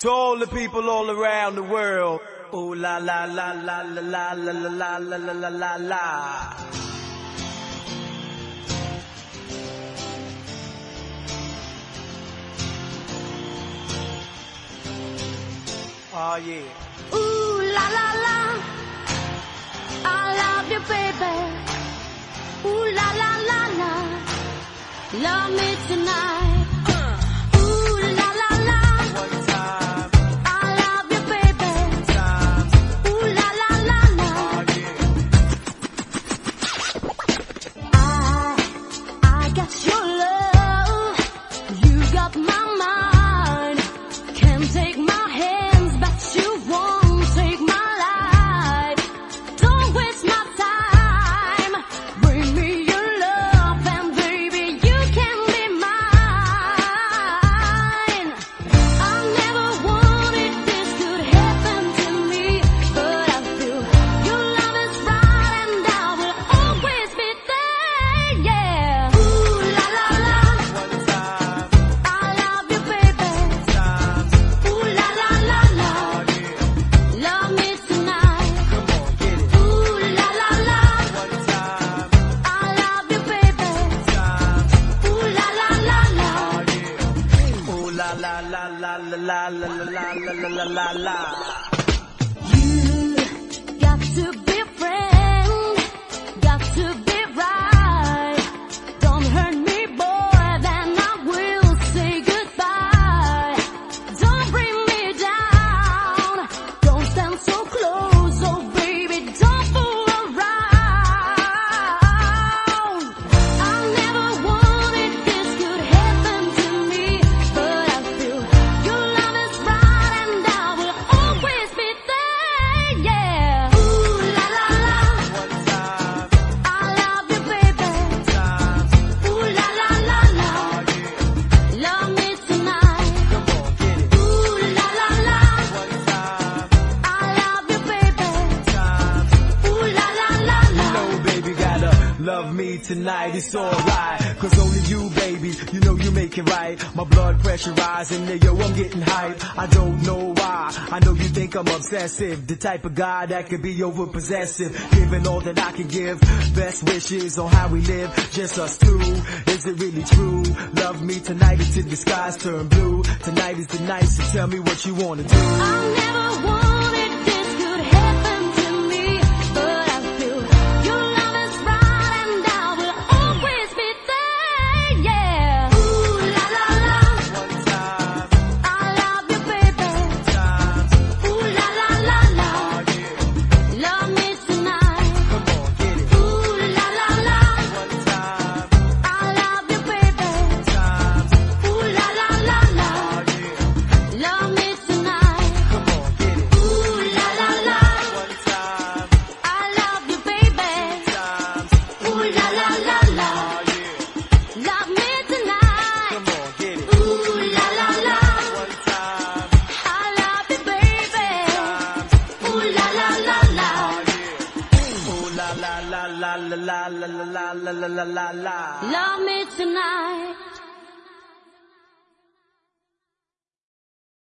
To all the people all around the world. Ooh la la la la la la la la la la la la la. Oh yeah. Ooh la la la, I love you, baby. Ooh la la la la, love me tonight. Ooh la la la, One time, I love you, baby. time. Ooh la la la la, Oh yeah. I got your love, you got my mind. Can't take my hands, but you won't take my life. Don't waste my time. Bring me your love, and baby, you can be mine. I never wanted this could happen to me, but I feel your love is right, and I will always be there. Yeah. Ooh la la la, One time, I love you, baby. time. Ooh la la la la, Oh yeah. love me tonight. Come on, get it. Ooh la la la, One time, I love you, baby. time. Ooh la la la la, Oh yeah. Ooh la la la la la la la la la la la la. you got to be a friend, got to be right. Don't hurt me, boy, then I will say goodbye. Don't bring me down, don't stand so close, oh baby, don't fool around. I never wanted this could happen to me, but I feel your love is right, and I will always be there. Yeah. Ooh la la la, One time, I love you, baby. time. Ooh la la la la, Oh yeah. love me tonight. Come on, get it. Ooh la la la, One time, I love you, baby. time. Ooh la la la la. No, baby, gotta love me tonight, it's alright. Cause only you, baby, you know you make it right. My blood pressure rising, yo, I'm getting hype. I don't know why, I know you think I'm obsessive. The type of guy that could be over possessive. Giving all that I can give, best wishes on how we live, just us two. Is it really true? Love me tonight until the skies turn blue. Tonight is the night, so tell me what you wanna do. I never wanted this could happen to me, but I feel your love is right, and I will always be there. Yeah. Ooh la la la, One time, I love you, baby. time. Ooh la la la la, Oh yeah. love me tonight. Come on, get it. Ooh la la la, One time, I love you, baby. time. Ooh la la la la, Oh yeah. love me tonight. Come on, get it. Ooh la la la, One time, I love you, baby. time. Ooh la la la la, Oh yeah. love me tonight. Come on, get it. Ooh la la la, One time, I love you, baby. time. Ooh la la la la, Ooh la la la la la la la la la la la la la. love me tonight.